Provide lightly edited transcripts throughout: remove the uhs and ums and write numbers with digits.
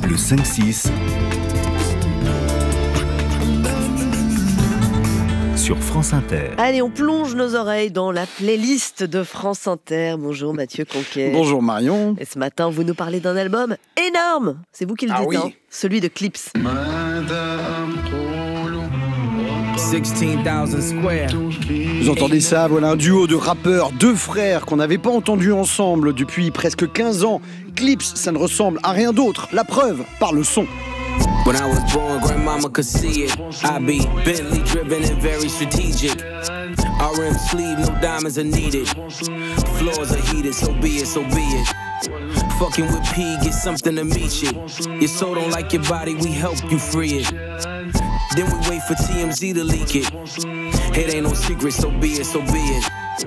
Le 5-6 sur France Inter. Allez, on plonge nos oreilles dans la playlist de France Inter. Bonjour Mathieu Conquet. Bonjour Marion. Et ce matin, vous nous parlez d'un album énorme. C'est vous qui le dites, oui. hein, celui de Clips. 16,000 square. Vous entendez ça, voilà un duo de rappeurs, deux frères qu'on n'avait pas entendus ensemble depuis presque 15 ans. Clips, ça ne ressemble à rien d'autre. La preuve, par le son. When I was born, grandmama could see it. I be Bentley driven and very strategic. RM sleeve, no diamonds are needed. Floors are heated, so be it, so be it. Fucking with P, get something to meet you. Your soul don't like your body, we help you free it. Then we wait for TMZ to leak it. It ain't no secret, so be it, so be it.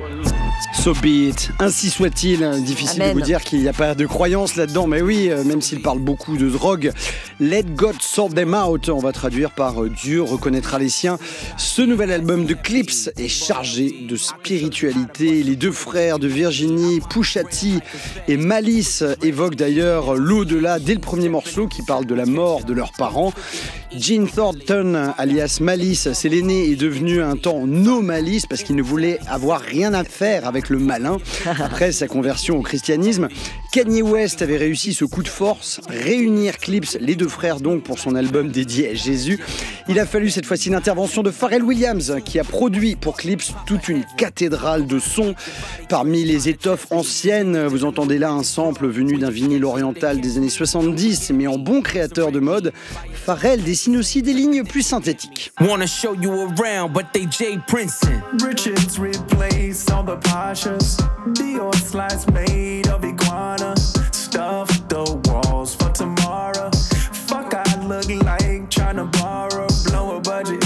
So be it. Ainsi soit-il. Difficile Amen. de vous dire qu'il n'y a pas de croyance là-dedans, mais oui, même s'il parle beaucoup de drogue. Let God sort them out, on va traduire par Dieu reconnaîtra les siens. Ce nouvel album de Clips est chargé de spiritualité. Les deux frères de Virginie, Pusha T et Malice, évoquent d'ailleurs l'au-delà dès le premier morceau qui parle de la mort de leurs parents. Gene Thornton, alias Malice, c'est l'aîné, est devenu un temps no Malice parce qu'il ne voulait avoir rien à faire avec le malin. Après sa conversion au christianisme, Kanye West avait réussi ce coup de force, réunir Clips, les deux frères donc, pour son album dédié à Jésus. Il a fallu cette fois-ci l'intervention de Pharrell Williams qui a produit pour Clips toute une cathédrale de sons. Parmi les étoffes anciennes, vous entendez là un sample venu d'un vinyle oriental des années 70, mais en bon créateur de mode, Pharrell dessine aussi des lignes plus synthétiques. Wanna show you around, but they Jay Princeton. Richards replace all the Pashas. Dior slides made of iguana. Stuff the walls for tomorrow. Fuck, I look like trying to borrow. Blow a budget.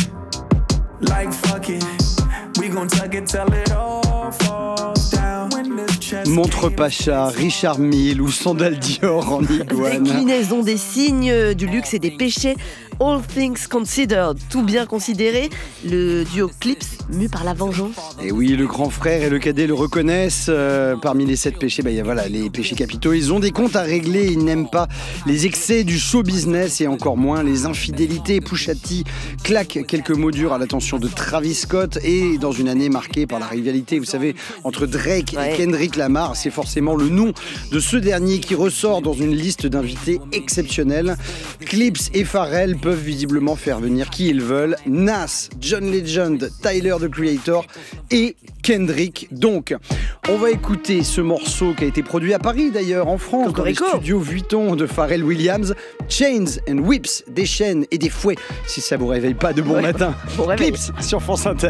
Like fuck it. We gon' tuck it till it all falls down. When this chest Montre Pacha, Richard Mille ou Sandal Dior en iguane. Déclinaison des signes du luxe et des péchés. All things considered, tout bien considéré, le duo Clips mu par la vengeance. Et oui, le grand frère et le cadet le reconnaissent. Parmi les 7 péchés, voilà, les péchés capitaux. Ils ont des comptes à régler. Ils n'aiment pas les excès du show business et encore moins les infidélités. Pusha T claque quelques mots durs à l'attention de Travis Scott et dans une année marquée par la rivalité, vous savez, entre Drake et Kendrick Lamar, c'est forcément le nom de ce dernier qui ressort dans une liste d'invités exceptionnels. Clips et Pharrell peuvent visiblement faire venir qui ils veulent. Nas, John Legend, Tyler the Creator et Kendrick. Donc, on va écouter ce morceau qui a été produit à Paris d'ailleurs, en France, dans les studios Vuitton de Pharrell Williams. Chains and Whips, des chaînes et des fouets, si ça vous réveille pas de bon matin. Bon réveil. Clips sur France Inter.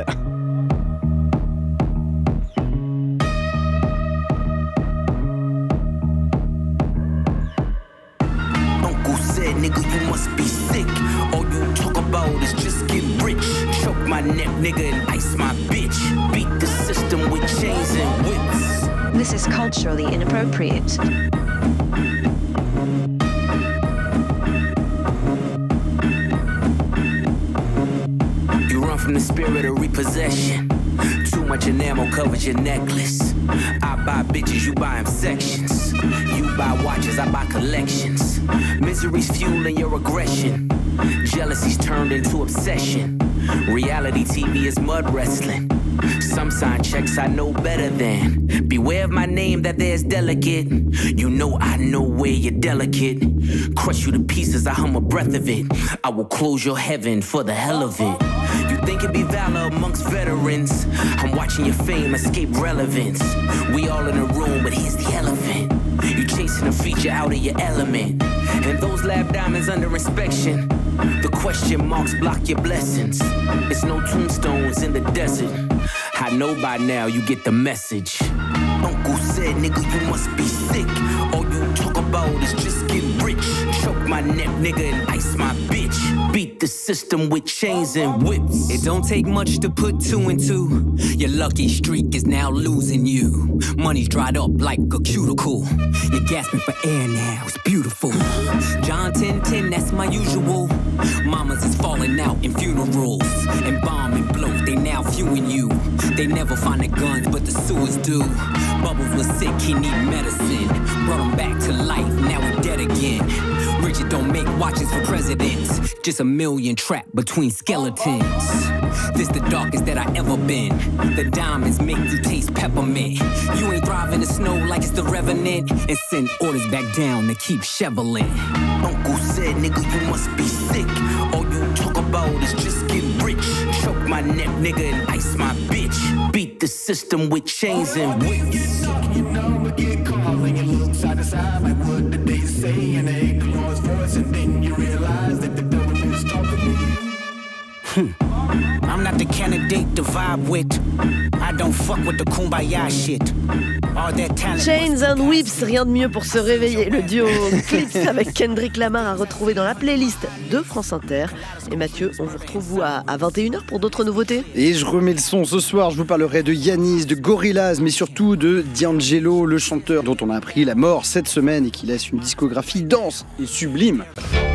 Nigga, you must be sick. All you talk about is just get rich. Choke my neck, nigga, and ice my bitch. Beat the system with chains and whips. This is culturally inappropriate. You run from the spirit of repossession. Too much enamel covers your necklace. I buy bitches, you buy them sections. You buy watches, I buy collections. Misery's fueling your aggression. Jealousy's turned into obsession. Reality TV is mud wrestling. Some sign checks I know better than. Beware of my name that there's delicate. You know I know where you're delicate. Crush you to pieces, I hum a breath of it. I will close your heaven for the hell of it. You think it'd be valor amongst veterans. I'm watching your fame escape relevance. We all in a room, but here's the elephant. You chasing a feature out of your element. And those lab diamonds under inspection. The question marks block your blessings. It's no tombstones in the desert. I know by now you get the message. Uncle said, nigga, you must be sick. All you talk about is just get rich. Choke my neck, nigga, and ice my bitch. Beat the system with chains and whips. It don't take much to put 2 and 2. Your lucky streak is now losing you. Money's dried up like a cuticle. You're gasping for air now, it's beautiful. John 10:10, that's my usual. Mamas is falling out in funerals. And bomb and blow, they now viewing you. They never find the guns, but the sewers do. Bubbles was sick, he need medicine. Brought him back to life, now he dead again. Richard don't make watches for presidents. Just a million trapped between skeletons. This the darkest that I ever been. The diamonds make you taste peppermint. You ain't thriving the snow like it's the Revenant. And send orders back down to keep shoveling. Uncle said, nigga, you must be sick. All you talk about is just get rich. Choke my neck, nigga, and ice my bitch. Beat the system with chains and whips. You know, we get calling and look side to side like what did they say? And they hear the Lord's voice and then you realize that the devil is talking to you. I'm not the candidate to vibe with. I don't fuck with the kumbaya shit. All that talent. Chains and Whips, rien de mieux pour se réveiller. Le duo Clips avec Kendrick Lamar à retrouver dans la playlist de France Inter. Et Mathieu, on vous retrouve vous à 21h pour d'autres nouveautés. Et je remets le son ce soir, je vous parlerai de Yanis, de Gorillaz, mais surtout de D'Angelo, le chanteur dont on a appris la mort cette semaine et qui laisse une discographie dense et sublime.